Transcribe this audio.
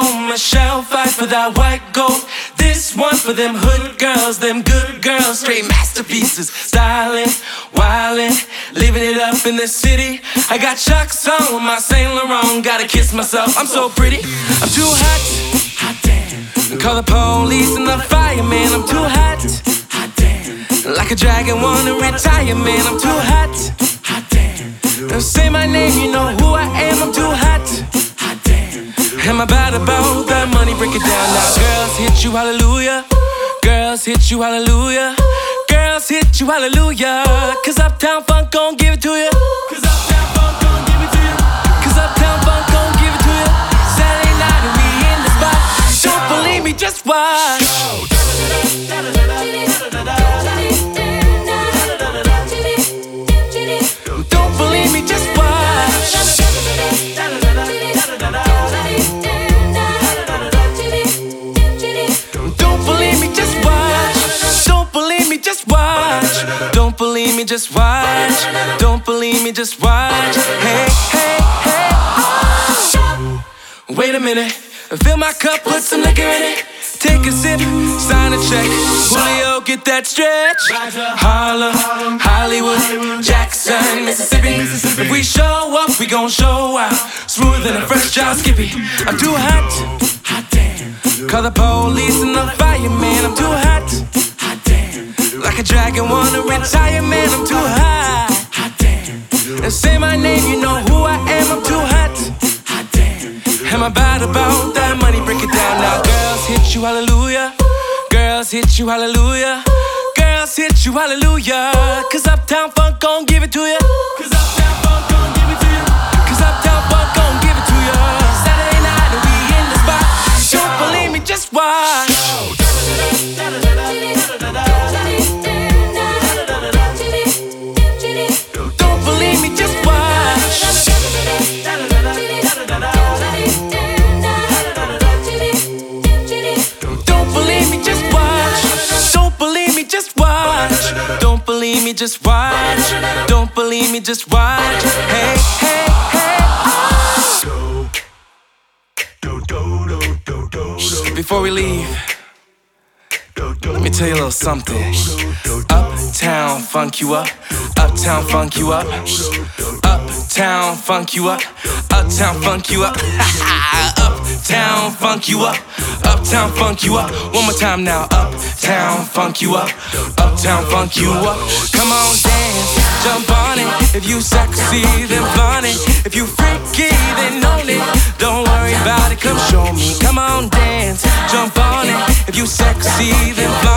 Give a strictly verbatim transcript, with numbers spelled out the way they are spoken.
on my shelf, fight for that white gold. This one for them hood girls, them good girls, straight masterpieces. Styling, wildin', living it up in the city. I got Chucks on with my Saint Laurent. Gotta kiss myself, I'm so pretty. I'm too hot, hot damn. Call the police and the fireman. I'm too hot, hot damn. Like a dragon, wanna retire, man. I'm too hot, hot damn. Don't say my name, you know who I am. I'm too hot, hot damn. Am I bad about that money? Break it down now. Girls hit you, hallelujah. Girls hit you, hallelujah. Girls hit you, hallelujah. Cause Uptown Funk gon' give it to you. Cause Uptown Funk gon' give it to you. Cause Uptown Funk gon' give it to you. Saturday night and we in the spot. Don't believe me, just watch. Don't believe me, just watch. Don't believe me, just watch. Don't believe me, just watch. Don't believe me, just watch. Don't believe me, just watch. Hey, hey, hey. Oh. Wait a minute. Fill my cup, put some liquor in it. Take a sip, sign a check. Julio, get that stretch. Harlem, Hollywood, Jackson, Mississippi. If we show up, we gon' show out. Smoother than a fresh John Skippy. I'm too hot, hot damn. Call the police and the fireman. I'm too hot, hot damn. Like a dragon, wanna retire, man. I'm too hot, hot damn. And say my name, you know who I am. I'm too hot, hot damn. Am I bad about that money? Break it down now. Girls hit you, hallelujah. Girls hit you, hallelujah. Girls hit you, hallelujah. Cause Uptown Funk gon' give it to you. Cause Uptown Funk gon' give it to you. Cause Uptown Funk gon' give it to you. Saturday night and we in the spot. Don't believe me, just watch. Don't believe me, just watch. Don't believe me, just watch. Don't believe me, just watch. Don't believe me, just watch. Don't believe me, just watch. Hey, hey, hey. Oh. Before we leave, let me tell you a little something. Uptown funk you up. Uptown funk you up. Uptown funk you up. Uptown funk you up. Uptown funk you up. Uptown funk you up. One more time now. Uptown funk you up. Uptown funk you up. Come on, dance, jump on it. If you sexy, then flaunt it. If you freaky, then own it. Don't worry about it, come show me. Come on, dance, jump on it. If you sexy, then flaunt it.